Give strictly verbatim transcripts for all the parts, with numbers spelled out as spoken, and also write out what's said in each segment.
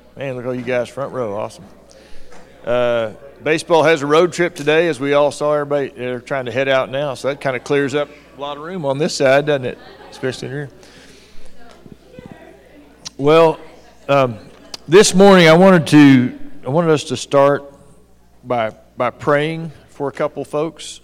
Man, look at all you guys front row. Awesome. Uh, baseball has a road trip today, as we all saw. Everybody they're trying to head out now, so that kind of clears up a lot of room on this side, doesn't it? Especially in here. Well, um, this morning I wanted to I wanted us to start by by praying for a couple folks,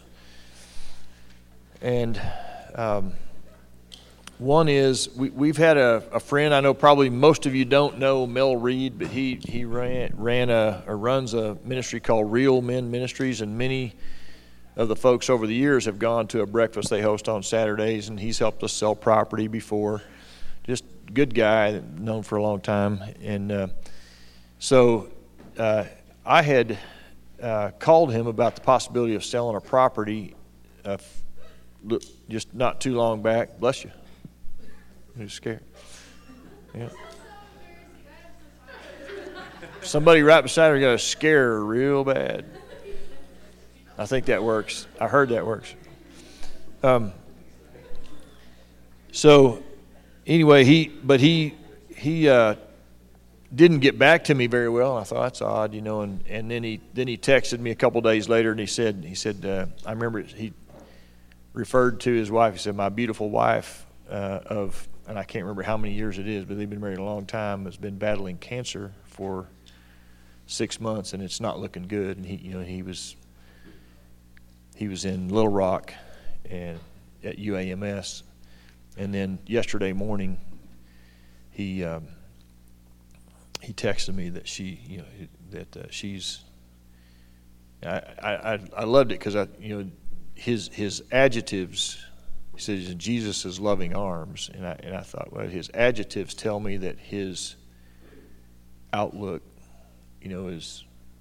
and um, one is we, we've had a, a friend. I know probably most of you don't know Mel Reed, but he he ran ran a or runs a ministry called Real Men Ministries, and many of the folks over the years have gone to a breakfast they host on Saturdays, and he's helped us sell property before. Just good guy, known for a long time, and uh, so uh, I had uh, called him about the possibility of selling a property uh, just not too long back. Bless you. Who's scared? Yeah. Somebody right beside her got to scare her real bad. I think that works. I heard that works. Um. So, anyway, he but he he uh, didn't get back to me very well. And I thought that's odd, you know. And, and then he then he texted me a couple days later, and he said he said uh, I remember he referred to his wife. He said, "My beautiful wife uh, of." And I can't remember how many years it is, but they've been married a long time, has been battling cancer for six months, and it's not looking good. And he, you know, he was he was in Little Rock and at U A M S, and then yesterday morning, he um, he texted me that she, you know, that uh, she's. I I I loved it because I, you know, his his adjectives. He says, Jesus' loving arms. And I, and I thought, well, his adjectives tell me that his outlook, you know, is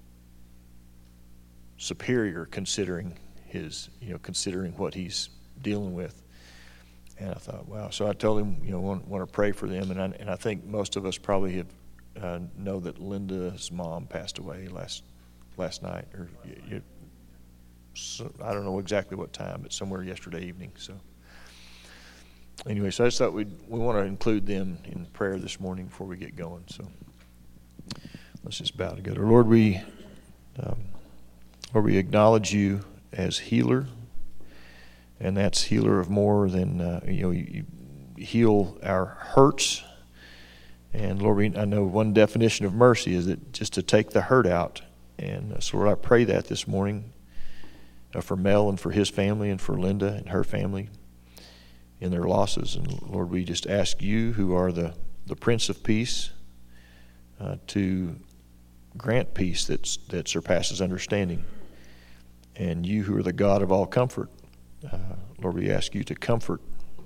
superior considering his, you know, considering what he's dealing with. And I thought, wow. So I told him, you know, want, want to pray for them. And I, and I think most of us probably have uh, know that Linda's mom passed away last last night. Or you, you, so, I don't know exactly what time, but somewhere yesterday evening. So. Anyway, so I just thought we'd, we want to include them in prayer this morning before we get going. So let's just bow together. Lord, we um, Lord, we acknowledge you as healer, and that's healer of more than uh, you know. You, you heal our hurts, and Lord, we, I know one definition of mercy is that just to take the hurt out. And uh, so, Lord, I pray that this morning uh, for Mel and for his family and for Linda and her family. In their losses. And Lord, we just ask you, who are the, the Prince of Peace, uh, to grant peace that's, that surpasses understanding. And you, who are the God of all comfort, uh, Lord, we ask you to comfort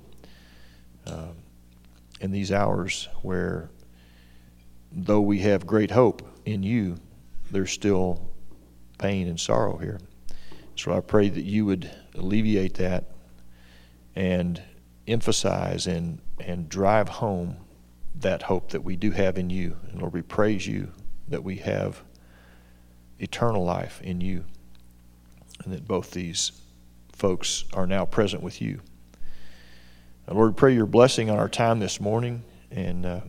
uh, in these hours where, though we have great hope in you, there's still pain and sorrow here. So I pray that you would alleviate that and emphasize and, and drive home that hope that we do have in you. And Lord, we praise you that we have eternal life in you, and that both these folks are now present with you. And Lord, pray your blessing on our time this morning and uh,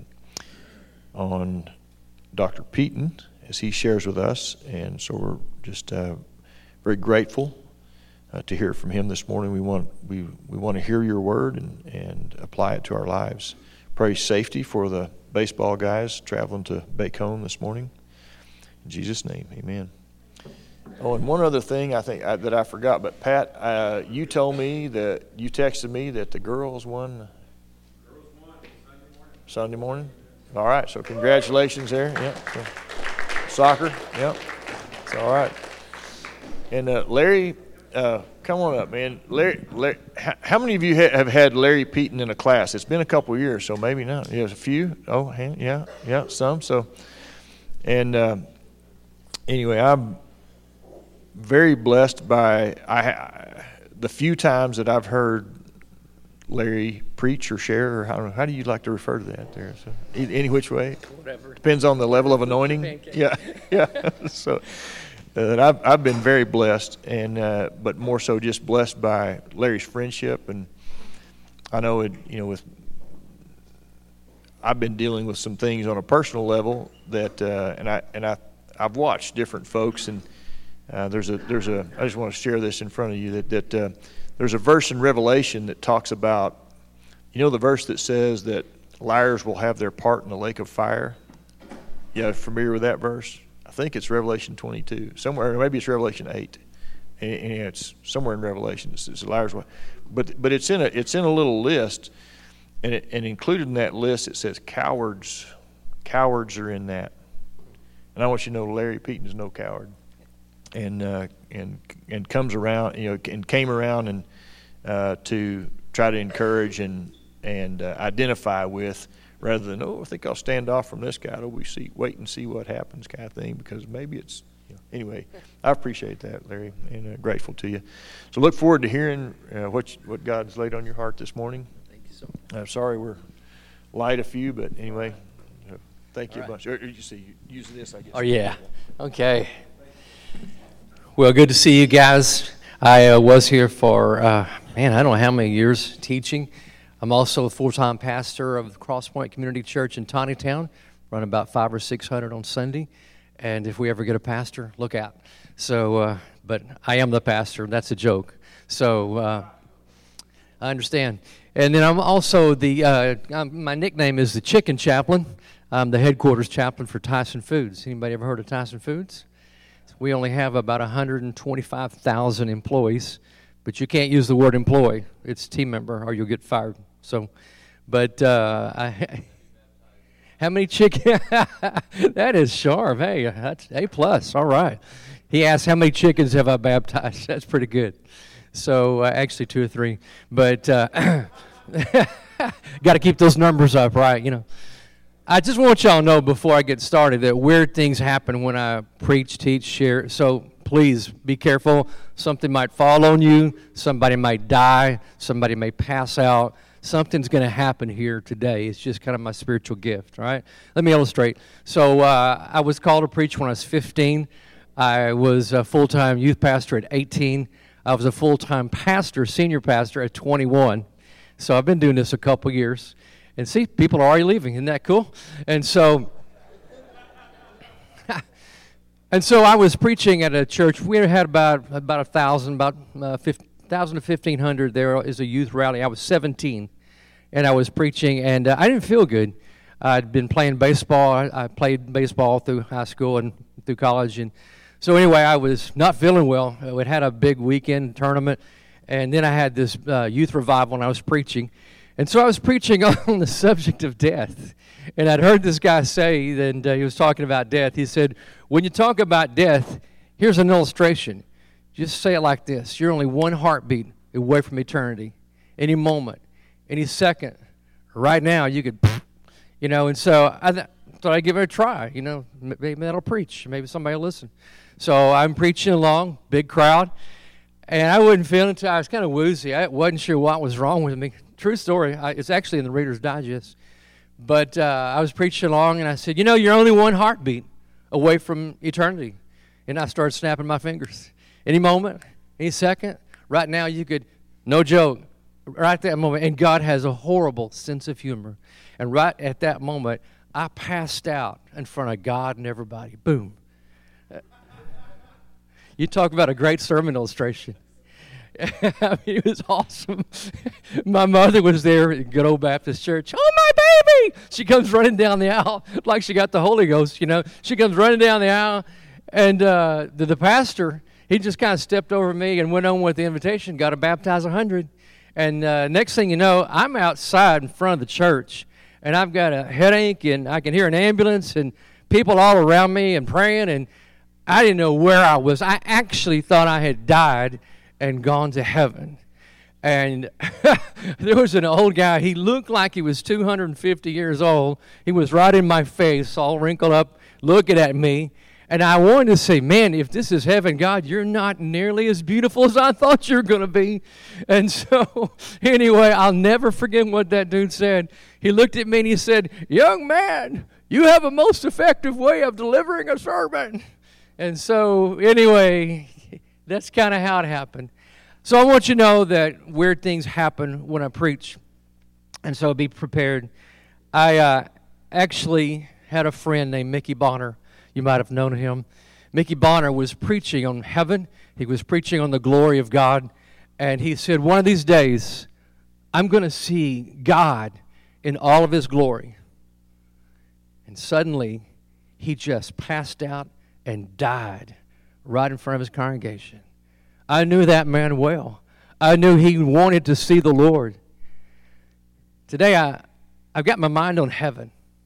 on Doctor Peaton as he shares with us. And so we're just uh, very grateful Uh, to hear from him this morning. We want we, we want to hear your word and, and apply it to our lives. Pray safety for the baseball guys traveling to Bacone this morning. In Jesus' name, amen. Oh, and one other thing I think I, that I forgot, but Pat, uh, you told me that you texted me that the girls won. Girls won Sunday morning. Sunday morning? All right, so congratulations there. Yeah. So, soccer, yep. It's all right. And uh, Larry, Uh, come on up, man. Larry, Larry, how many of you ha- have had Larry Peaton in a class? It's been a couple of years, so maybe not. Yeah, a few. Oh, yeah, yeah, some. So, and uh, anyway, I'm very blessed by I, I, the few times that I've heard Larry preach or share, or how, how do you like to refer to that there? So, any which way? Whatever. Depends on the level of anointing. Yeah, yeah. So. Uh, I've I've been very blessed, and uh, but more so just blessed by Larry's friendship, and I know it. You know, with I've been dealing with some things on a personal level that, uh, and I and I I've watched different folks, and uh, there's a there's a I just want to share this in front of you that that uh, there's a verse in Revelation that talks about, you know, the verse that says that liars will have their part in the lake of fire. Yeah, familiar with that verse? I think it's Revelation twenty-two, somewhere, or maybe it's Revelation eight, and, and it's somewhere in Revelation. It says liars will, but but it's in a it's in a little list, and it, and included in that list it says cowards, cowards are in that, and I want you to know Larry Peaton is no coward, and uh, and and comes around, you know, and came around and uh, to try to encourage and and uh, identify with. Rather than, oh, I think I'll stand off from this guy till we see, wait and see what happens kind of thing, because maybe it's, you know, anyway, I appreciate that, Larry, and uh, grateful to you. So look forward to hearing uh, what you, what God's laid on your heart this morning. Thank you so much. I'm sorry we're light a few, but anyway, uh, thank you All a right. bunch. Or, or you see, use this, I guess. Oh, yeah. Okay. Well, good to see you guys. I uh, was here for, uh, man, I don't know how many years teaching. I'm also a full-time pastor of Crosspoint Community Church in Tawnytown, run about five or six hundred on Sunday. And if we ever get a pastor, look out. So, uh, but I am the pastor. That's a joke. So uh, I understand. And then I'm also the, uh, I'm, my nickname is the Chicken Chaplain. I'm the headquarters chaplain for Tyson Foods. Anybody ever heard of Tyson Foods? We only have about one hundred twenty-five thousand employees, but you can't use the word employee. It's team member or you'll get fired. So, but uh, I, how many chicken? That is sharp. Hey, that's A plus. All right. He asked, how many chickens have I baptized? That's pretty good. So, uh, actually two or three. But uh, got to keep those numbers up, right? You know. I just want y'all to know before I get started that weird things happen when I preach, teach, share. So please be careful. Something might fall on you. Somebody might die. Somebody may pass out. Something's going to happen here today. It's just kind of my spiritual gift, all right? Let me illustrate. So uh, I was called to preach when I was fifteen. I was a full-time youth pastor at eighteen. I was a full-time pastor, senior pastor at twenty-one. So I've been doing this a couple years. And see, people are already leaving. Isn't that cool? And so, and so I was preaching at a church. We had about about a thousand, about uh, fifty thousand to fifteen hundred. There is a youth rally. I was seventeen, and I was preaching, and uh, I didn't feel good. I'd been playing baseball. I, I played baseball through high school and through college, and so anyway, I was not feeling well. We had a big weekend tournament, and then I had this uh, youth revival, and I was preaching. And so I was preaching on the subject of death, and I'd heard this guy say, and uh, he was talking about death. He said, when you talk about death, here's an illustration. Just say it like this. You're only one heartbeat away from eternity. Any moment, any second, right now, you could, you know, and so I th- thought I'd give it a try. You know, maybe that'll preach. Maybe somebody will listen. So I'm preaching along, big crowd, and I wasn't feeling it. I was kind of woozy. I wasn't sure what was wrong with me. True story. I, it's actually in the Reader's Digest. But uh, I was preaching along, and I said, you know, you're only one heartbeat away from eternity. And I started snapping my fingers. Any moment, any second, right now you could, no joke, right at that moment. And God has a horrible sense of humor. And right at that moment, I passed out in front of God and everybody. Boom. You talk about a great sermon illustration. I mean, it was awesome. My mother was there at good old Baptist church. Oh, my baby! She comes running down the aisle like she got the Holy Ghost, you know. She comes running down the aisle, and uh, the, the pastor, he just kind of stepped over me and went on with the invitation, got to baptize a hundred. And uh, next thing you know, I'm outside in front of the church, and I've got a headache, and I can hear an ambulance, and people all around me and praying, and I didn't know where I was. I actually thought I had died and gone to heaven. And there was an old guy. He looked like he was two hundred fifty years old. He was right in my face, all wrinkled up, looking at me. And I wanted to say, man, if this is heaven, God, you're not nearly as beautiful as I thought you were going to be. And so, anyway, I'll never forget what that dude said. He looked at me and he said, young man, you have a most effective way of delivering a sermon. And so, anyway, that's kind of how it happened. So I want you to know that weird things happen when I preach. And so be prepared. I uh, actually had a friend named Mickey Bonner. You might have known him. Mickey Bonner was preaching on heaven. He was preaching on the glory of God. And he said, one of these days, I'm going to see God in all of his glory. And suddenly, he just passed out and died right in front of his congregation. I knew that man well. I knew he wanted to see the Lord. Today, I, I've got my mind on heaven.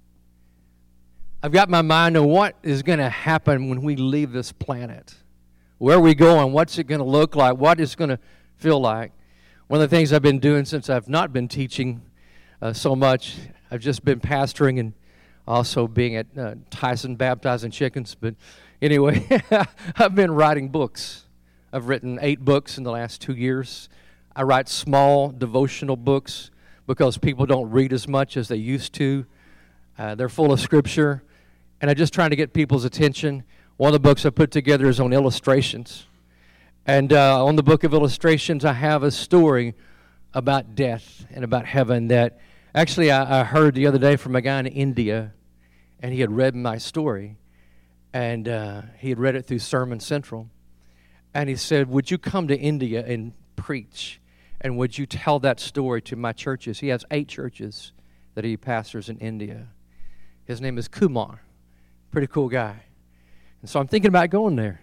I've got my mind on what is going to happen when we leave this planet. Where are we going? What's it going to look like? What is it going to feel like? One of the things I've been doing since I've not been teaching uh, so much, I've just been pastoring and also being at uh, Tyson baptizing chickens. But anyway, I've been writing books. I've written eight books in the last two years. I write small devotional books because people don't read as much as they used to. Uh, they're full of scripture. And I'm just trying to get people's attention. One of the books I put together is on illustrations. And uh, on the book of illustrations, I have a story about death and about heaven that actually I, I heard the other day from a guy in India, and he had read my story. And uh, he had read it through Sermon Central. And he said, would you come to India and preach? And would you tell that story to my churches? He has eight churches that he pastors in India. His name is Kumar. Pretty cool guy. And so I'm thinking about going there.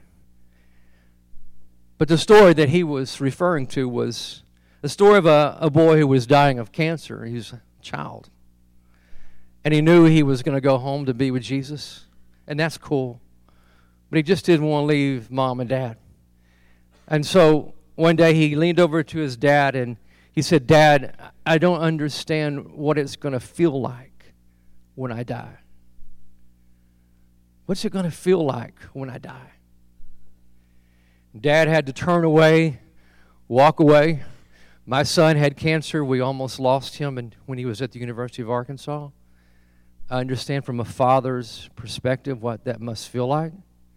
But the story that he was referring to was the story of a, a boy who was dying of cancer. He was a child. And he knew he was going to go home to be with Jesus. And that's cool. But he just didn't want to leave mom and dad. And so one day he leaned over to his dad and he said, Dad, I don't understand what it's going to feel like when I die. What's it going to feel like when I die? Dad had to turn away, walk away. My son had cancer. We almost lost him and when he was at the University of Arkansas. I understand from a father's perspective what that must feel like.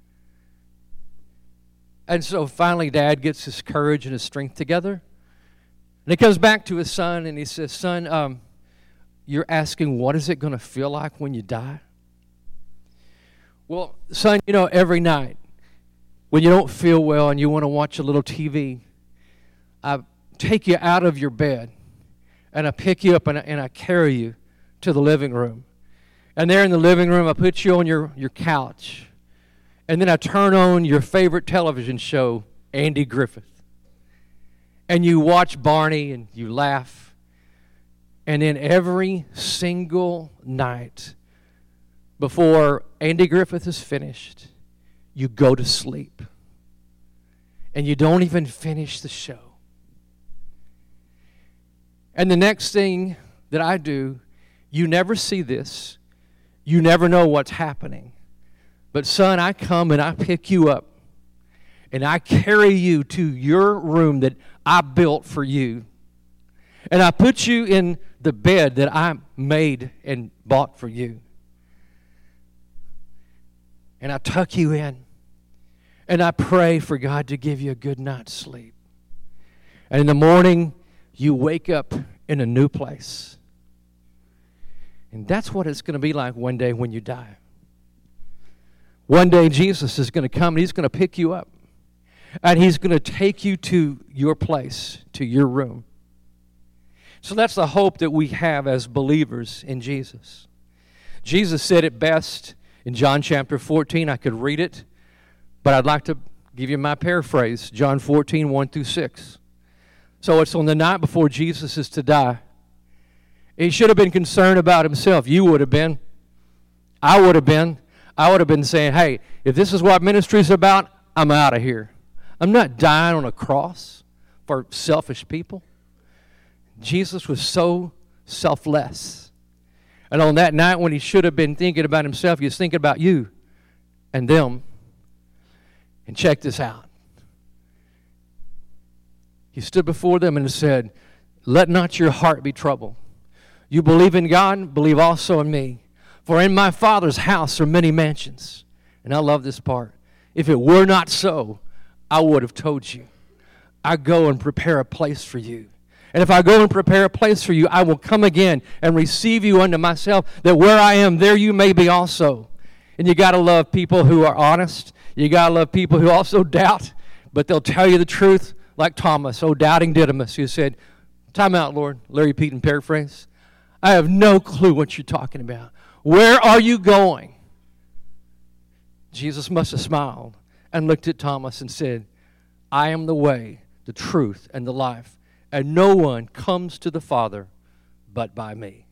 And so finally Dad gets his courage and his strength together. And he comes back to his son and he says, Son, um, you're asking what is it going to feel like when you die? Well, son, you know, every night when you don't feel well and you want to watch a little T V, I take you out of your bed and I pick you up and I, and I carry you to the living room. And there in the living room, I put you on your, your couch. And then I turn on your favorite television show, Andy Griffith. And you watch Barney and you laugh. And then every single night before Andy Griffith is finished, you go to sleep. And you don't even finish the show. And the next thing that I do, you never see this. You never know what's happening. But son, I come and I pick you up. And I carry you to your room that I built for you. And I put you in the bed that I made and bought for you. And I tuck you in. And I pray for God to give you a good night's sleep. And in the morning, you wake up in a new place. And that's what it's going to be like one day when you die. One day Jesus is going to come and he's going to pick you up. And he's going to take you to your place, to your room. So that's the hope that we have as believers in Jesus. Jesus said it best in John chapter fourteen. I could read it, but I'd like to give you my paraphrase. John fourteen, one through six. So it's on the night before Jesus is to die. He should have been concerned about himself. You would have been. I would have been. I would have been saying, hey, if this is what ministry is about, I'm out of here. I'm not dying on a cross for selfish people. Jesus was so selfless. And on that night when he should have been thinking about himself, he was thinking about you and them. And check this out. He stood before them and said, let not your heart be troubled. You believe in God, believe also in me. For in my Father's house are many mansions. And I love this part. If it were not so, I would have told you. I go and prepare a place for you. And if I go and prepare a place for you, I will come again and receive you unto myself, that where I am, there you may be also. And you got to love people who are honest. You got to love people who also doubt, but they'll tell you the truth, like Thomas, oh doubting Didymus, who said, time out, Lord. Larry Peyton paraphrase. I have no clue what you're talking about. Where are you going? Jesus must have smiled and looked at Thomas and said, I am the way, the truth, and the life, and no one comes to the Father but by me.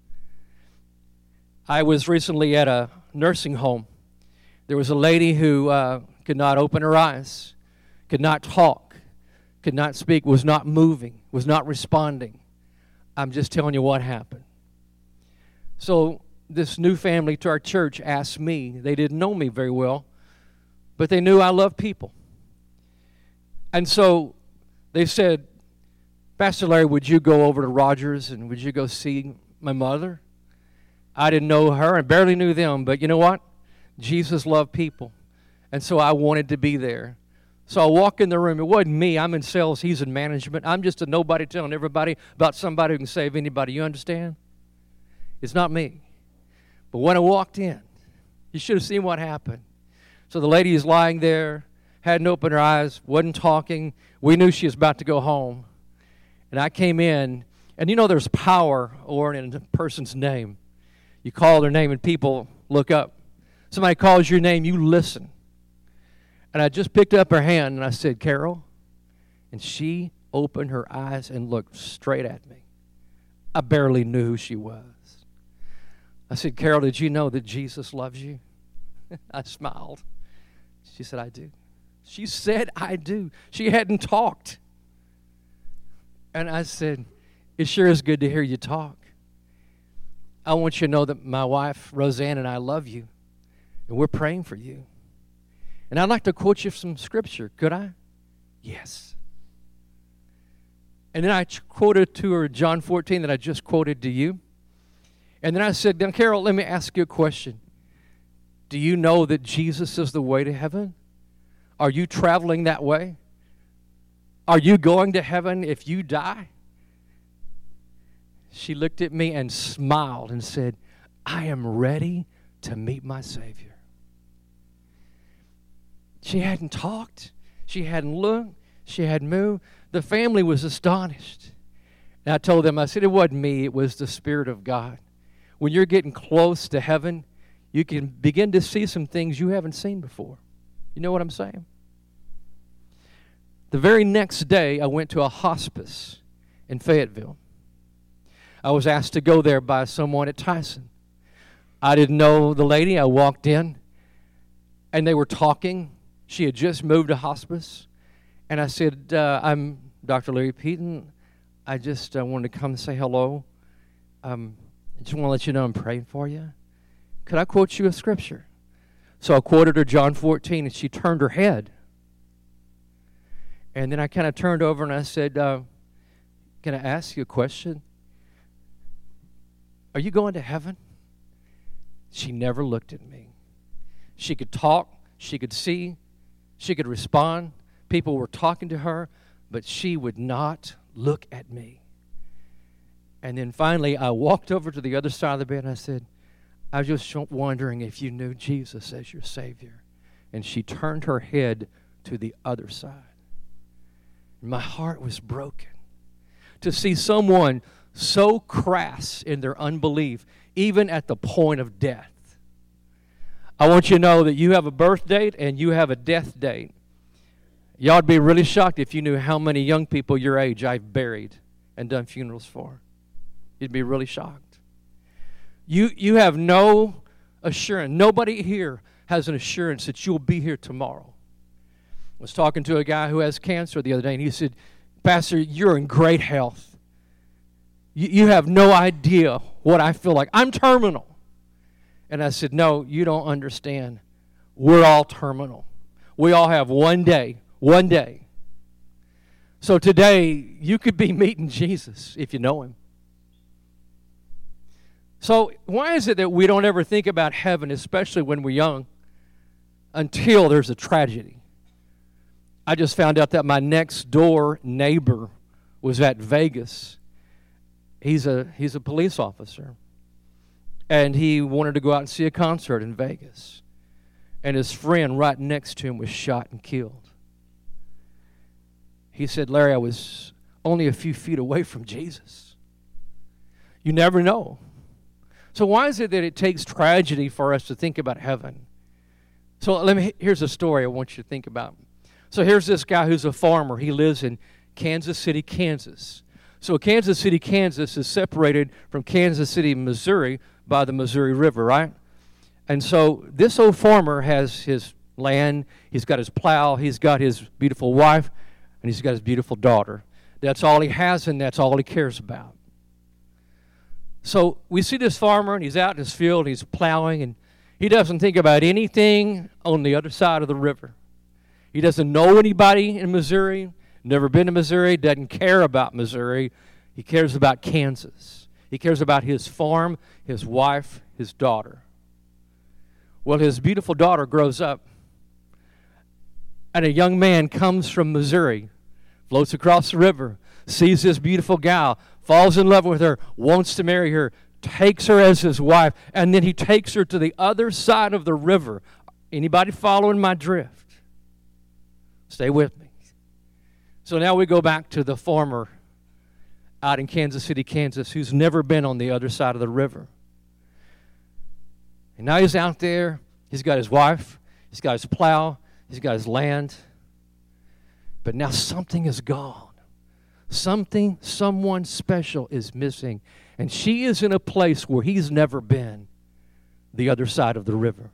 I was recently at a nursing home. There was a lady who uh, could not open her eyes, could not talk, could not speak, was not moving, was not responding. I'm just telling you what happened. So this new family to our church asked me, they didn't know me very well, but they knew I love people. And so they said, Pastor Larry, would you go over to Rogers and would you go see my mother? I didn't know her and barely knew them, but you know what? Jesus loved people, and so I wanted to be there. So I walk in the room. It wasn't me. I'm in sales. He's in management. I'm just a nobody telling everybody about somebody who can save anybody. You understand? It's not me. But when I walked in, you should have seen what happened. So the lady is lying there, hadn't opened her eyes, wasn't talking. We knew she was about to go home. And I came in, and you know there's power or in a person's name. You call their name and people look up. Somebody calls your name, you listen. And I just picked up her hand and I said, Carol. And she opened her eyes and looked straight at me. I barely knew who she was. I said, Carol, did you know that Jesus loves you? I smiled. She said, I do. She said, I do. She hadn't talked. And I said, it sure is good to hear you talk. I want you to know that my wife, Roseanne, and I love you. And we're praying for you. And I'd like to quote you some scripture. Could I? Yes. And then I quoted to her John fourteen that I just quoted to you. And then I said, now, Carol, let me ask you a question. Do you know that Jesus is the way to heaven? Are you traveling that way? Are you going to heaven if you die? She looked at me and smiled and said, I am ready to meet my Savior. She hadn't talked. She hadn't looked. She hadn't moved. The family was astonished. And I told them, I said, it wasn't me. It was the Spirit of God. When you're getting close to heaven, you can begin to see some things you haven't seen before. You know what I'm saying? The very next day, I went to a hospice in Fayetteville. I was asked to go there by someone at Tyson. I didn't know the lady. I walked in, and they were talking. She had just moved to hospice. And I said, uh, I'm Doctor Larry Peyton. I just uh, wanted to come and say hello. Um, I just want to let you know I'm praying for you. Could I quote you a scripture? So I quoted her John fourteen, and she turned her head. And then I kind of turned over and I said, uh, can I ask you a question? Are you going to heaven? She never looked at me. She could talk. She could see. She could respond. People were talking to her, but she would not look at me. And then finally, I walked over to the other side of the bed and I said, I was just wondering if you knew Jesus as your Savior. And she turned her head to the other side. And my heart was broken to see someone so crass in their unbelief, even at the point of death. I want you to know that you have a birth date and you have a death date. Y'all would be really shocked if you knew how many young people your age I've buried and done funerals for. You'd be really shocked. You, you have no assurance. Nobody here has an assurance that you'll be here tomorrow. I was talking to a guy who has cancer the other day, and he said, Pastor, you're in great health. You, you have no idea what I feel like. I'm terminal. And I said, no, you don't understand. We're all terminal. We all have one day, one day. So today, you could be meeting Jesus if you know him. So why is it that we don't ever think about heaven, especially when we're young, until there's a tragedy? I just found out that my next door neighbor was at Vegas. He's a he's a police officer. And he wanted to go out and see a concert in Vegas. And his friend right next to him was shot and killed. He said, Larry, I was only a few feet away from Jesus. You never know. So why is it that it takes tragedy for us to think about heaven? So let me. Here's a story I want you to think about. So here's this guy who's a farmer. He lives in Kansas City, Kansas. So Kansas City, Kansas is separated from Kansas City, Missouri by the Missouri River, right? And so this old farmer has his land, he's got his plow, he's got his beautiful wife, and he's got his beautiful daughter. That's all he has, and that's all he cares about. So we see this farmer, and he's out in his field, he's plowing, and he doesn't think about anything on the other side of the river. He doesn't know anybody in Missouri, never been to Missouri, doesn't care about Missouri. He cares about Kansas. He cares about his farm, his wife, his daughter. Well, his beautiful daughter grows up, and a young man comes from Missouri, floats across the river, sees this beautiful gal, falls in love with her, wants to marry her, takes her as his wife, and then he takes her to the other side of the river. Anybody following my drift? Stay with me. So now we go back to the farmer out in Kansas City, Kansas, who's never been on the other side of the river. And now he's out there. He's got his wife. He's got his plow. He's got his land. But now something is gone. Something, someone special is missing. And she is in a place where he's never been, the other side of the river.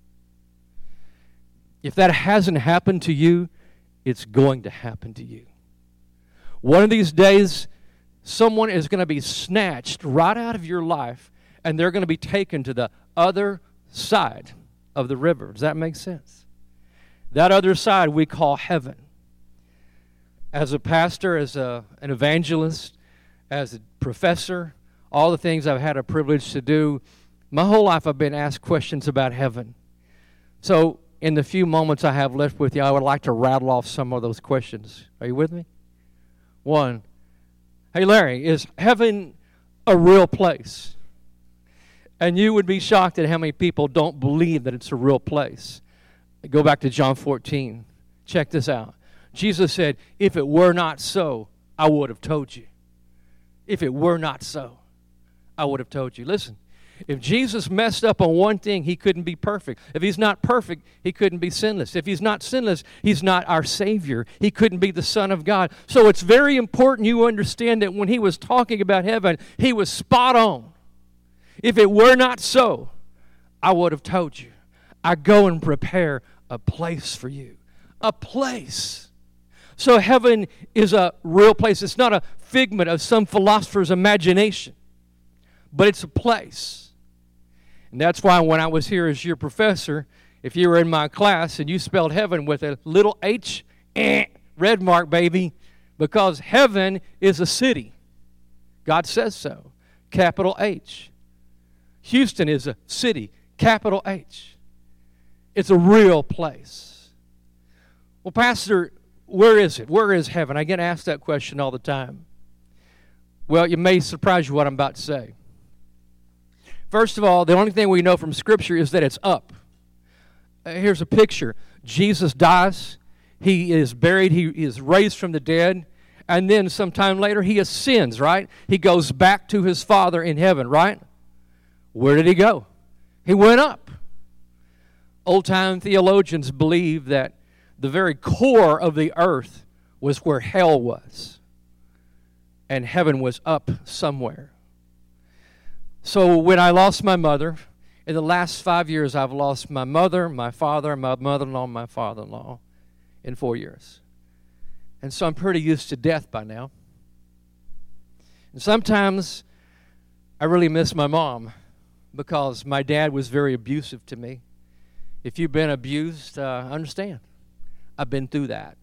If that hasn't happened to you, it's going to happen to you. One of these days, someone is going to be snatched right out of your life, and they're going to be taken to the other side of the river. Does that make sense? That other side we call heaven. As a pastor, as a, an evangelist, as a professor, all the things I've had a privilege to do, my whole life I've been asked questions about heaven. So in the few moments I have left with you, I would like to rattle off some of those questions. Are you with me? One, hey Larry, is heaven a real place? And you would be shocked at how many people don't believe that it's a real place. Go back to John fourteen. Check this out. Jesus said, if it were not so, I would have told you. If it were not so, I would have told you. Listen, if Jesus messed up on one thing, he couldn't be perfect. If he's not perfect, he couldn't be sinless. If he's not sinless, he's not our Savior. He couldn't be the Son of God. So it's very important you understand that when he was talking about heaven, he was spot on. If it were not so, I would have told you. I go and prepare a place for you. A place. So heaven is a real place. It's not a figment of some philosopher's imagination, but it's a place. And that's why when I was here as your professor, if you were in my class and you spelled heaven with a little H, eh, red mark, baby, because heaven is a city. God says so. Capital H. Houston is a city. Capital H. It's a real place. Well, Pastor, where is it? Where is heaven? I get asked that question all the time. Well, it may surprise you what I'm about to say. First of all, the only thing we know from Scripture is that it's up. Uh, here's a picture. Jesus dies. He is buried. He is raised from the dead. And then sometime later, he ascends, right? He goes back to his Father in heaven, right? Where did he go? He went up. Old-time theologians believe that the very core of the earth was where hell was. And heaven was up somewhere. So when I lost my mother, in the last five years, I've lost my mother, my father, my mother-in-law, my father-in-law in four years. And so I'm pretty used to death by now. And sometimes I really miss my mom because my dad was very abusive to me. If you've been abused, uh, understand. I've been through that.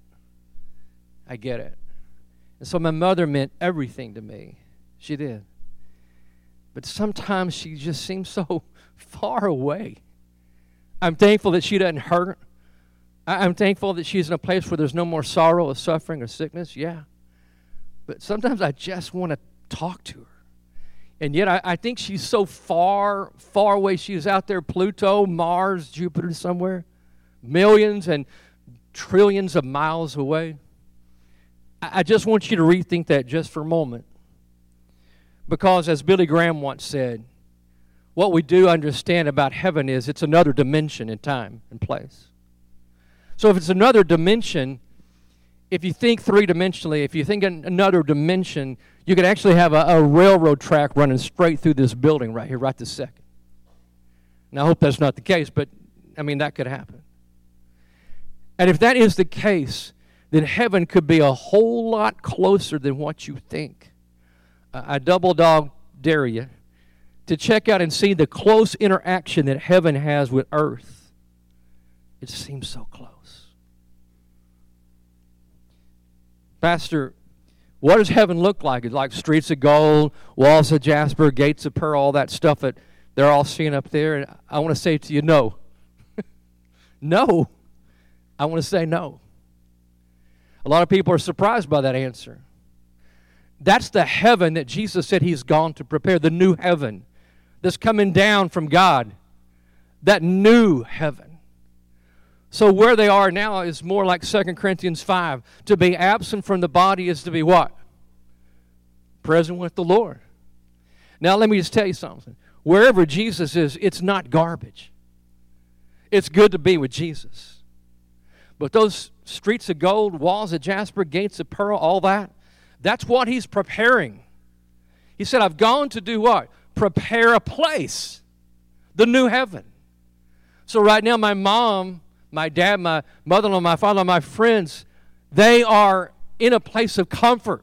I get it. And so my mother meant everything to me. She did. But sometimes she just seems so far away. I'm thankful that she doesn't hurt. I'm thankful that she's in a place where there's no more sorrow or suffering or sickness. Yeah. but sometimes I just want to talk to her. And yet I, I think she's so far, far away. She's out there, Pluto, Mars, Jupiter, somewhere, millions and trillions of miles away. I, I just want you to rethink that just for a moment. Because as Billy Graham once said, what we do understand about heaven is it's another dimension in time and place. So if it's another dimension, if you think three-dimensionally, if you think in another dimension, you could actually have a, a railroad track running straight through this building right here, right this second. Now, I hope that's not the case, but, I mean, that could happen. And if that is the case, then heaven could be a whole lot closer than what you think. Uh, I double dog dare you to check out and see the close interaction that heaven has with earth. It seems so close. Pastor, what does heaven look like? It's like streets of gold, walls of jasper, gates of pearl, all that stuff that they're all seeing up there. And I want to say to you, no. No. I want to say no. A lot of people are surprised by that answer. That's the heaven that Jesus said he's gone to prepare, the new heaven that's coming down from God. That new heaven. So where they are now is more like Second Corinthians five. To be absent from the body is to be what? Present with the Lord. Now let me just tell you something. Wherever Jesus is, it's not garbage. It's good to be with Jesus. But those streets of gold, walls of jasper, gates of pearl, all that, that's what he's preparing. He said, I've gone to do what? Prepare a place. The new heaven. So right now my mom, my dad, my mother-in-law, my father-in-law, my friends, they are in a place of comfort.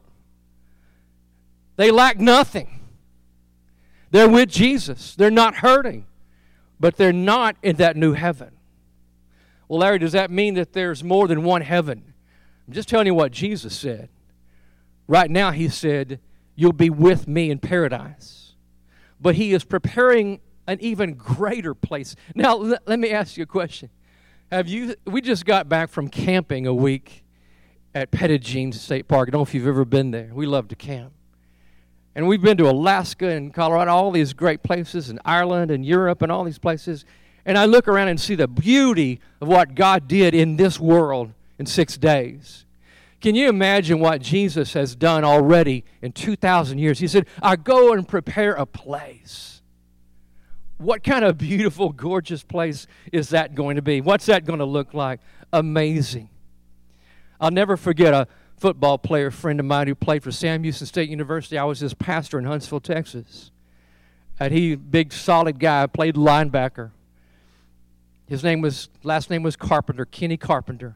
They lack nothing. They're with Jesus. They're not hurting. But they're not in that new heaven. Well, Larry, does that mean that there's more than one heaven? I'm just telling you what Jesus said. Right now, he said, you'll be with me in paradise. But he is preparing an even greater place. Now, l- let me ask you a question. Have you? We just got back from camping a week at Petit State Park. I don't know if you've ever been there. We love to camp. And we've been to Alaska and Colorado, all these great places, and Ireland and Europe and all these places. And I look around and see the beauty of what God did in this world in six days. Can you imagine what Jesus has done already in two thousand years? He said, I go and prepare a place. What kind of beautiful, gorgeous place is that going to be? What's that going to look like? Amazing. I'll never forget a football player friend of mine who played for Sam Houston State University. I was his pastor in Huntsville, Texas. And he, big, solid guy, played linebacker. His name was, last name was Carpenter, Kenny Carpenter.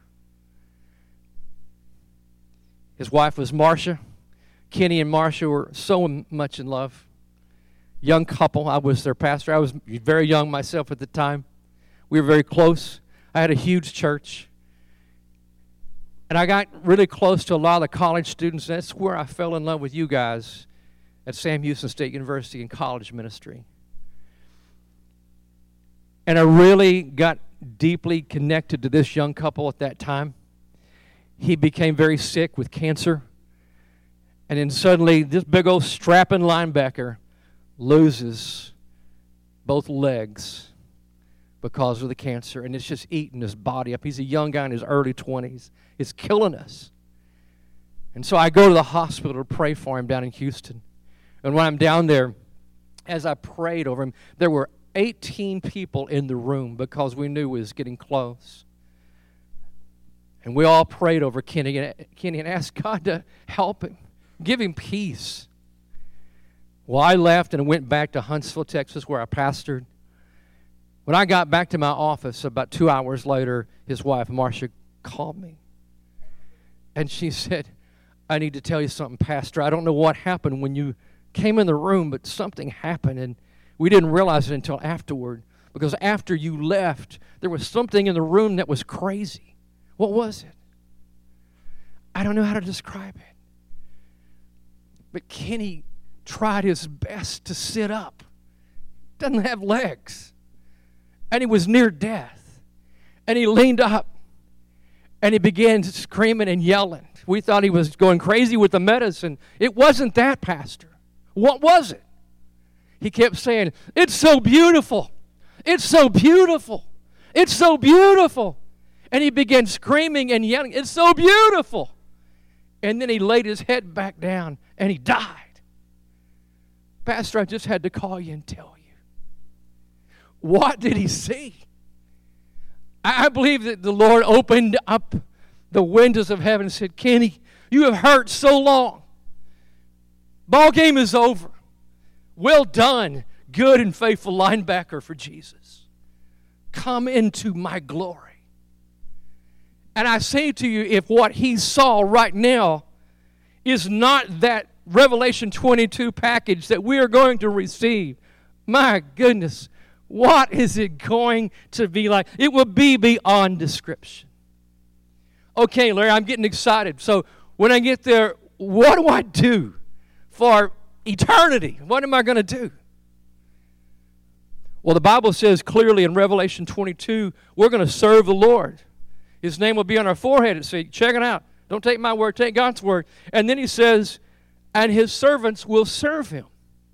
His wife was Marcia. Kenny and Marcia were so much in love. Young couple. I was their pastor. I was very young myself at the time. We were very close. I had a huge church. And I got really close to a lot of the college students. That's where I fell in love with you guys at Sam Houston State University in college ministry. And I really got deeply connected to this young couple at that time. He became very sick with cancer. And then suddenly, this big old strapping linebacker loses both legs because of the cancer, and it's just eating his body up. He's a young guy in his early twenties. It's killing us. And so I go to the hospital to pray for him down in Houston. And when I'm down there, as I prayed over him, there were eighteen people in the room because we knew it was getting close. And we all prayed over Kenny and, Kenny and asked God to help him, give him peace. Well, I left and went back to Huntsville, Texas, where I pastored. When I got back to my office about two hours later, his wife, Marcia, called me. And she said, I need to tell you something, Pastor. I don't know what happened when you came in the room, but something happened, and we didn't realize it until afterward. Because after you left, there was something in the room that was crazy. What was it? I don't know how to describe it. But Kenny tried his best to sit up. Doesn't have legs. And he was near death. And he leaned up. And he began screaming and yelling. We thought he was going crazy with the medicine. It wasn't that, Pastor. What was it? He kept saying, it's so beautiful. It's so beautiful. It's so beautiful. And he began screaming and yelling, it's so beautiful. And then he laid his head back down and he died. Pastor, I just had to call you and tell you. What did he see? I believe that the Lord opened up the windows of heaven and said, Kenny, you have hurt so long. Ball game is over. Well done, good and faithful linebacker for Jesus. Come into my glory. And I say to you, if what he saw right now is not that Revelation twenty-two package that we are going to receive, my goodness, what is it going to be like? It will be beyond description. Okay, Larry, I'm getting excited. So when I get there, what do I do for eternity? What am I going to do? Well, the Bible says clearly in Revelation twenty-two, we're going to serve the Lord. His name will be on our forehead. It says, check it out. Don't take my word, take God's word. And then he says, and his servants will serve him.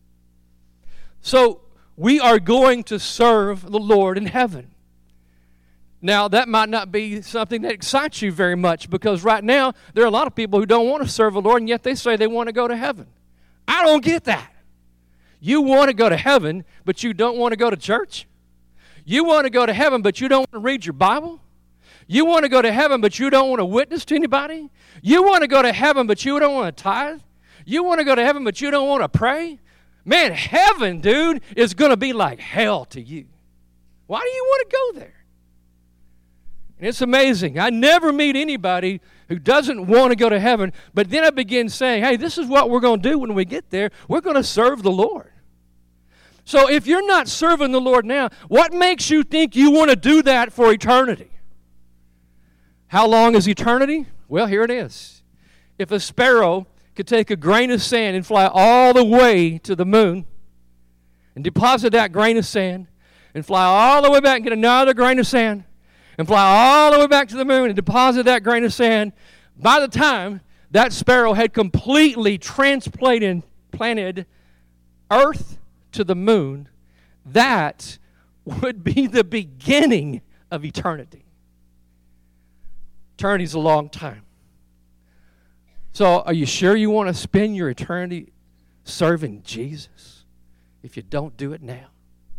So we are going to serve the Lord in heaven. Now, that might not be something that excites you very much, because right now there are a lot of people who don't want to serve the Lord, and yet they say they want to go to heaven. I don't get that. You want to go to heaven, but you don't want to go to church? You want to go to heaven, but you don't want to read your Bible? You want to go to heaven, but you don't want to witness to anybody? You want to go to heaven, but you don't want to tithe? You want to go to heaven, but you don't want to pray? Man, heaven, dude, is going to be like hell to you. Why do you want to go there? And it's amazing. I never meet anybody who doesn't want to go to heaven, but then I begin saying, hey, this is what we're going to do when we get there. We're going to serve the Lord. So if you're not serving the Lord now, what makes you think you want to do that for eternity? How long is eternity? Well, here it is. If a sparrow could take a grain of sand and fly all the way to the moon and deposit that grain of sand and fly all the way back and get another grain of sand and fly all the way back to the moon and deposit that grain of sand, by the time that sparrow had completely transplanted planted Earth to the moon, that would be the beginning of eternity. Eternity's a long time. So are you sure you want to spend your eternity serving Jesus if you don't do it now?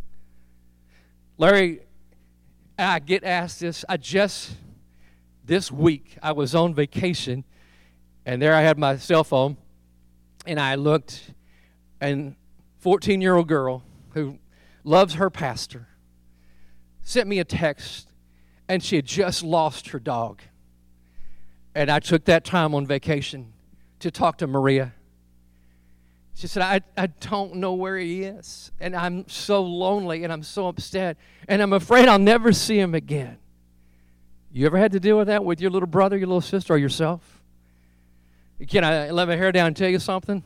Larry, I get asked this. I just, this week, I was on vacation, and there I had my cell phone, and I looked, and fourteen-year-old girl who loves her pastor sent me a text, and she had just lost her dog. And I took that time on vacation to talk to Maria. She said, I, I don't know where he is. And I'm so lonely and I'm so upset. And I'm afraid I'll never see him again. You ever had to deal with that with your little brother, your little sister, or yourself? Can I let my hair down and tell you something?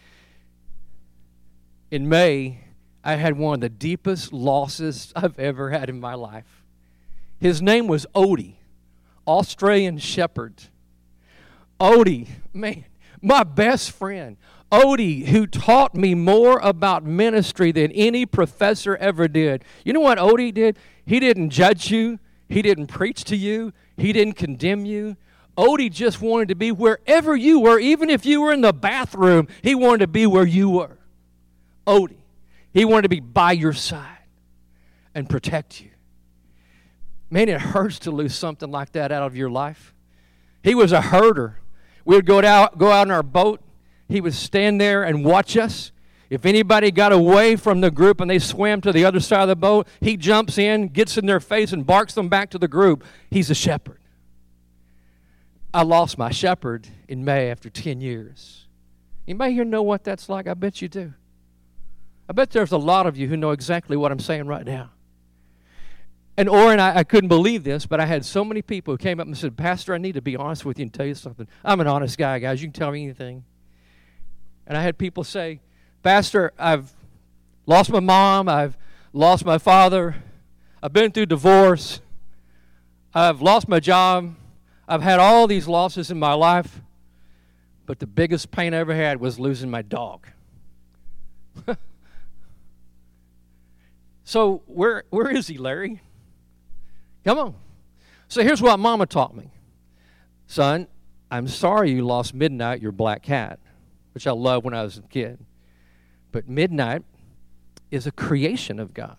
In May, I had one of the deepest losses I've ever had in my life. His name was Odie, Australian Shepherd. Odie, man, my best friend. Odie, who taught me more about ministry than any professor ever did. You know what Odie did? He didn't judge you. He didn't preach to you. He didn't condemn you. Odie just wanted to be wherever you were. Even if you were in the bathroom, he wanted to be where you were. Odie. He wanted to be by your side and protect you. Man, it hurts to lose something like that out of your life. He was a herder. We would go out, go out in our boat. He would stand there and watch us. If anybody got away from the group and they swam to the other side of the boat, he jumps in, gets in their face, and barks them back to the group. He's a shepherd. I lost my shepherd in May after ten years. Anybody here know what that's like? I bet you do. I bet there's a lot of you who know exactly what I'm saying right now. And Orrin, I, I couldn't believe this, but I had so many people who came up and said, Pastor, I need to be honest with you and tell you something. I'm an honest guy, guys. You can tell me anything. And I had people say, Pastor, I've lost my mom. I've lost my father. I've been through divorce. I've lost my job. I've had all these losses in my life. But the biggest pain I ever had was losing my dog. So where where is he, Larry? Come on. So here's what Mama taught me. Son, I'm sorry you lost Midnight, your black cat, which I loved when I was a kid. But Midnight is a creation of God.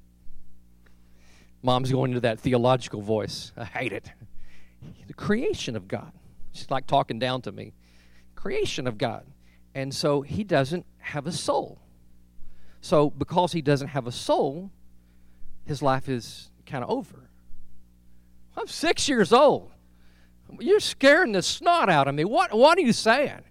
Mom's going into that theological voice. I hate it. The creation of God. She's like talking down to me. Creation of God. And so he doesn't have a soul. So because he doesn't have a soul, his life is kind of over. I'm six years old. You're scaring the snot out of me. What, what are you saying?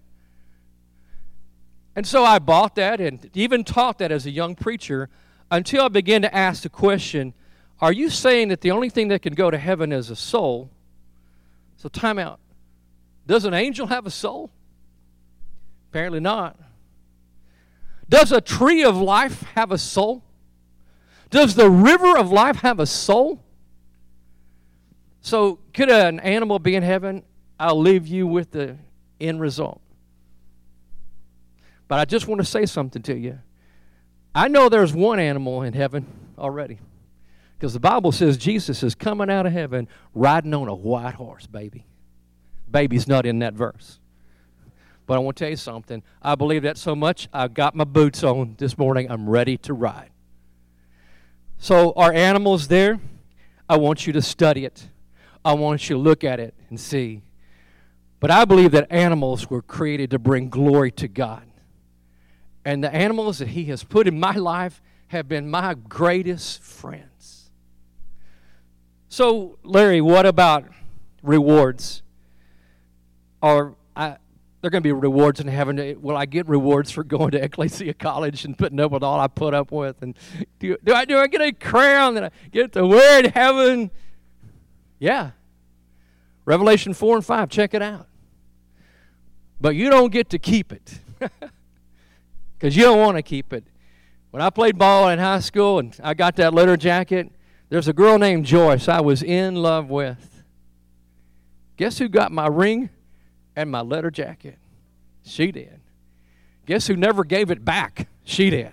And so I bought that and even taught that as a young preacher until I began to ask the question, are you saying that the only thing that can go to heaven is a soul? So time out. Does an angel have a soul? Apparently not. Does a tree of life have a soul? Does the river of life have a soul? So could an animal be in heaven? I'll leave you with the end result. But I just want to say something to you. I know there's one animal in heaven already. Because the Bible says Jesus is coming out of heaven riding on a white horse, baby. Baby's not in that verse. But I want to tell you something. I believe that so much, I got my boots on this morning. I'm ready to ride. So are animals there? I want you to study it. I want you to look at it and see. But I believe that animals were created to bring glory to God. And the animals that he has put in my life have been my greatest friends. So, Larry, what about rewards? Or I, they're going to be rewards in heaven. Will I get rewards for going to Ecclesia College and putting up with all I put up with? And do, do I do I get a crown that I get to wear in heaven? Yeah. Revelation four and five, check it out. But you don't get to keep it. Because you don't want to keep it. When I played ball in high school and I got that leather jacket, there's a girl named Joyce I was in love with. Guess who got my ring and my leather jacket? She did. Guess who never gave it back? She did.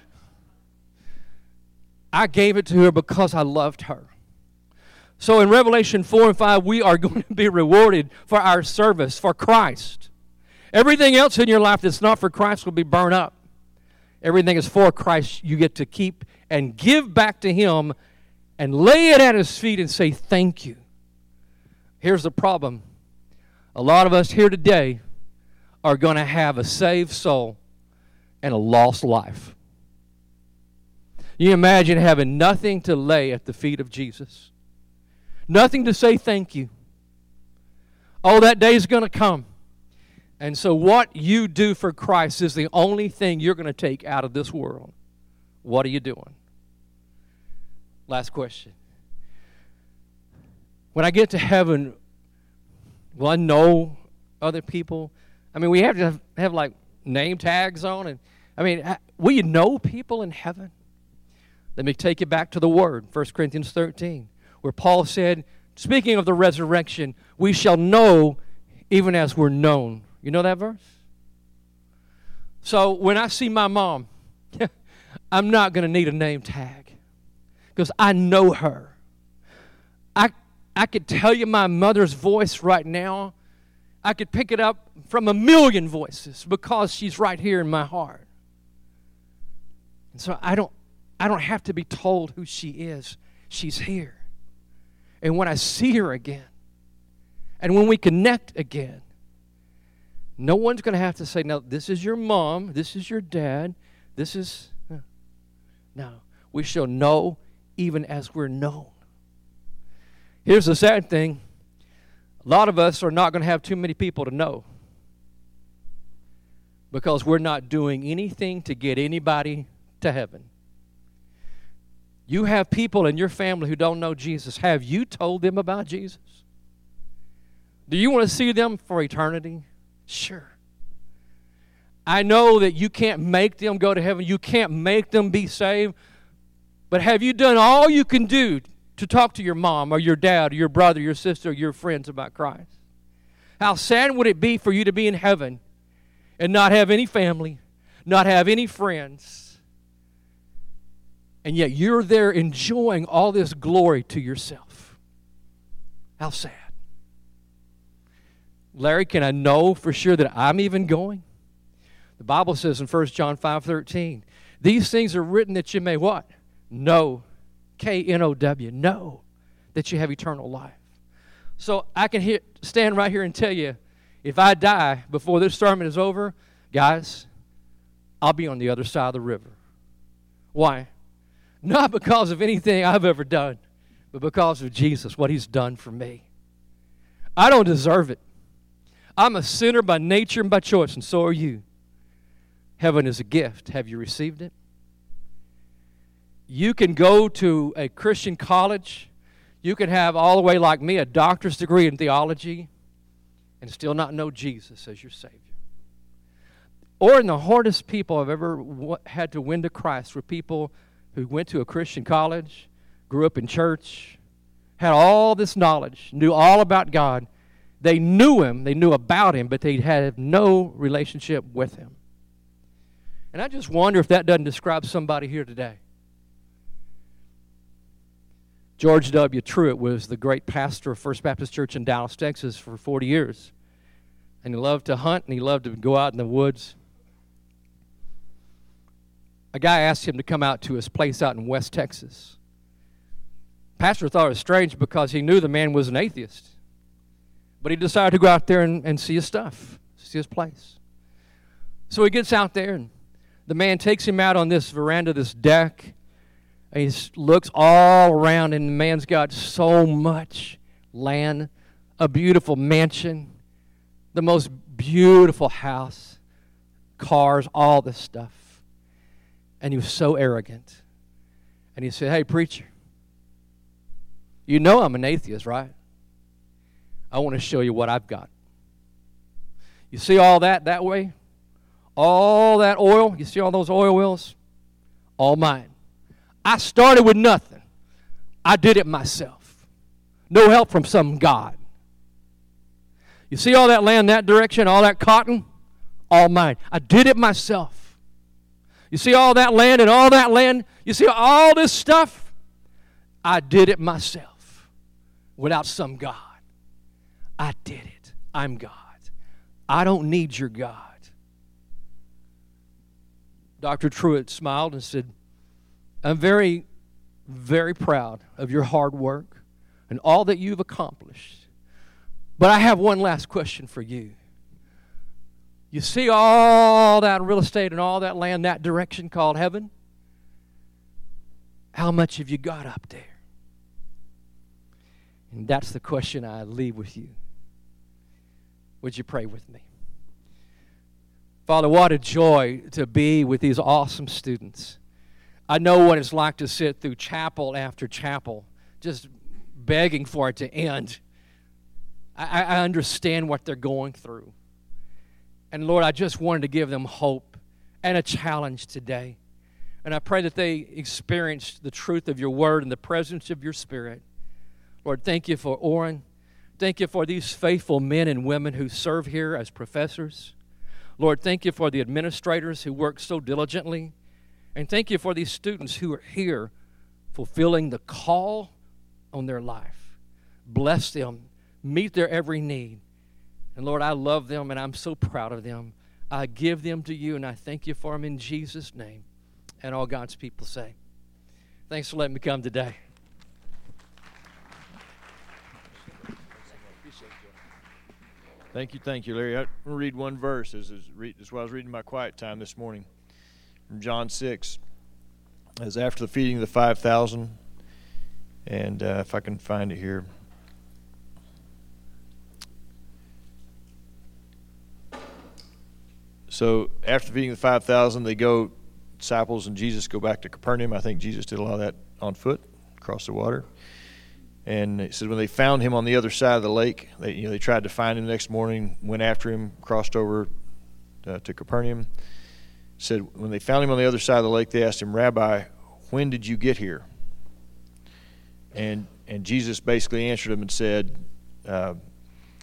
I gave it to her because I loved her. So in Revelation four and five, we are going to be rewarded for our service for Christ. Everything else in your life that's not for Christ will be burned up. Everything is for Christ. You get to keep and give back to him and lay it at his feet and say thank you. Here's the problem. A lot of us here today are going to have a saved soul and a lost life. You imagine having nothing to lay at the feet of Jesus. Nothing to say thank you. Oh, that day is going to come. And so what you do for Christ is the only thing you're going to take out of this world. What are you doing? Last question. When I get to heaven, will I know other people? I mean, we have to have, have like name tags on. And I mean, will you know people in heaven? Let me take you back to the Word, First Corinthians thirteen, where Paul said, speaking of the resurrection, we shall know even as we're known. You know that verse? So when I see my mom, I'm not going to need a name tag because I know her. I, I could tell you my mother's voice right now. I could pick it up from a million voices because she's right here in my heart. And so I don't, I don't have to be told who she is. She's here. And when I see her again, and when we connect again, no one's going to have to say, no, this is your mom, this is your dad, this is... No, we shall know even as we're known. Here's the sad thing. A lot of us are not going to have too many people to know because we're not doing anything to get anybody to heaven. You have people in your family who don't know Jesus. Have you told them about Jesus? Do you want to see them for eternity? Sure. I know that you can't make them go to heaven. You can't make them be saved. But have you done all you can do to talk to your mom or your dad or your brother, your sister, or your friends about Christ? How sad would it be for you to be in heaven and not have any family, not have any friends, and yet you're there enjoying all this glory to yourself? How sad. Larry, can I know for sure that I'm even going? The Bible says in First John five thirteen, these things are written that you may what? Know. K N O W. Know that you have eternal life. So I can hit, stand right here and tell you, if I die before this sermon is over, guys, I'll be on the other side of the river. Why? Not because of anything I've ever done, but because of Jesus, what He's done for me. I don't deserve it. I'm a sinner by nature and by choice, and so are you. Heaven is a gift. Have you received it? You can go to a Christian college. You can have, all the way like me, a doctor's degree in theology and still not know Jesus as your Savior. Or in the hardest people I've ever w- had to win to Christ were people who went to a Christian college, grew up in church, had all this knowledge, knew all about God. They knew Him, they knew about Him, but they had no relationship with Him. And I just wonder if that doesn't describe somebody here today. George W. Truett was the great pastor of First Baptist Church in Dallas, Texas for forty years. And he loved to hunt and he loved to go out in the woods. A guy asked him to come out to his place out in West Texas. Pastor thought it was strange because he knew the man was an atheist. But he decided to go out there and, and see his stuff, see his place. So he gets out there and the man takes him out on this veranda, this deck. And he looks all around, and the man's got so much land, a beautiful mansion, the most beautiful house, cars, all this stuff. And he was so arrogant. And he said, hey, preacher, you know I'm an atheist, right? I want to show you what I've got. You see all that that way? All that oil, you see all those oil wells? All mine. I started with nothing. I did it myself. No help from some God. You see all that land that direction, all that cotton? All mine. I did it myself. You see all that land and all that land? You see all this stuff? I did it myself without some God. I did it. I'm God. I don't need your God. Doctor Truett smiled and said, I'm very, very proud of your hard work and all that you've accomplished. But I have one last question for you. You see all that real estate and all that land, that direction called heaven? How much have you got up there? And that's the question I leave with you. Would you pray with me? Father, what a joy to be with these awesome students. I know what it's like to sit through chapel after chapel, just begging for it to end. I, I understand what they're going through. And Lord, I just wanted to give them hope and a challenge today. And I pray that they experience the truth of your word and the presence of your Spirit. Lord, thank you for Orrin. Thank you for these faithful men and women who serve here as professors. Lord, thank you for the administrators who work so diligently. And thank you for these students who are here fulfilling the call on their life. Bless them. Meet their every need. And Lord, I love them and I'm so proud of them. I give them to you and I thank you for them in Jesus' name. And all God's people say, thanks for letting me come today. Thank you, thank you, Larry. I'm going to read one verse. This is, this is what I was reading in my quiet time this morning. From John six. As after the feeding of the five thousand, and uh, if I can find it here. So after feeding the five thousand, they go, disciples and Jesus go back to Capernaum. I think Jesus did a lot of that on foot, across the water. And it said when they found him on the other side of the lake, they, you know, they tried to find him the next morning, went after him, crossed over uh, to Capernaum. Said when they found him on the other side of the lake, they asked him, Rabbi, when did you get here? And and Jesus basically answered them and said, uh,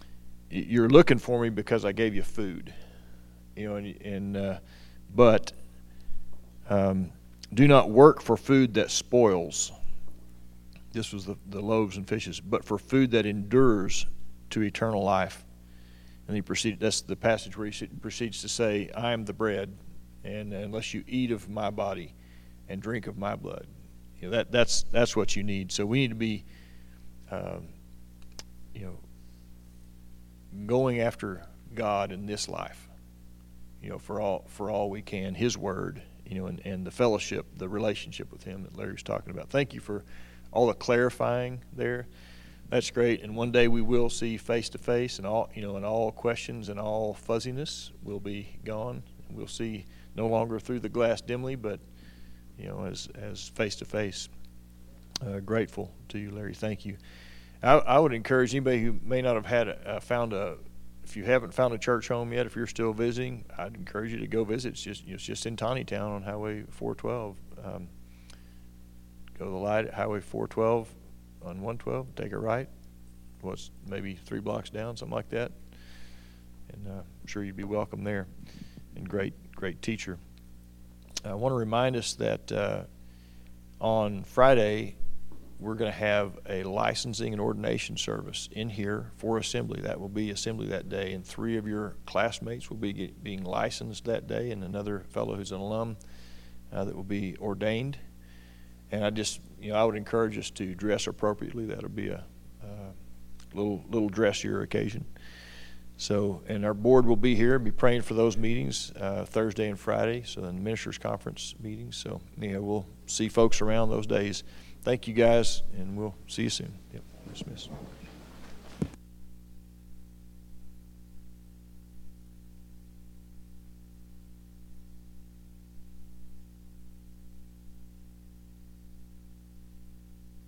y- you're looking for me because I gave you food, you know, and, and uh, but um, do not work for food that spoils. This was the, the loaves and fishes, but for food that endures to eternal life. And he proceeded, that's the passage where he proceeds to say, I am the bread, and unless you eat of my body and drink of my blood. You know, that that's that's what you need. So we need to be um, you know, going after God in this life, you know, for all for all we can, his word, you know, and, and the fellowship, the relationship with him that Larry's talking about. Thank you for all the clarifying there. That's great. And one day we will see face to face, and all, you know, and all questions and all fuzziness will be gone. We'll see no longer through the glass dimly, but, you know, as as face to face. Uh, grateful to you, Larry. Thank you. I, I would encourage anybody who may not have had a, uh, found a, if you haven't found a church home yet, if you're still visiting, I'd encourage you to go visit. It's just, it's just in Tawnytown on Highway four twelve. Um, go to the light at Highway four twelve on one twelve, take a right. What's maybe three blocks down, something like that. And uh, I'm sure you'd be welcome there. And great, great teacher. I want to remind us that uh, on Friday, we're going to have a licensing and ordination service in here for assembly. That will be assembly that day, and three of your classmates will be get, being licensed that day, and another fellow who's an alum uh, that will be ordained. And I just, you know, I would encourage us to dress appropriately. That'll be a uh, little little dressier occasion. So, and our board will be here, be praying for those meetings uh, Thursday and Friday. So, then the ministers' conference meetings. So, yeah, we'll see folks around those days. Thank you, guys, and we'll see you soon. Yep, dismiss.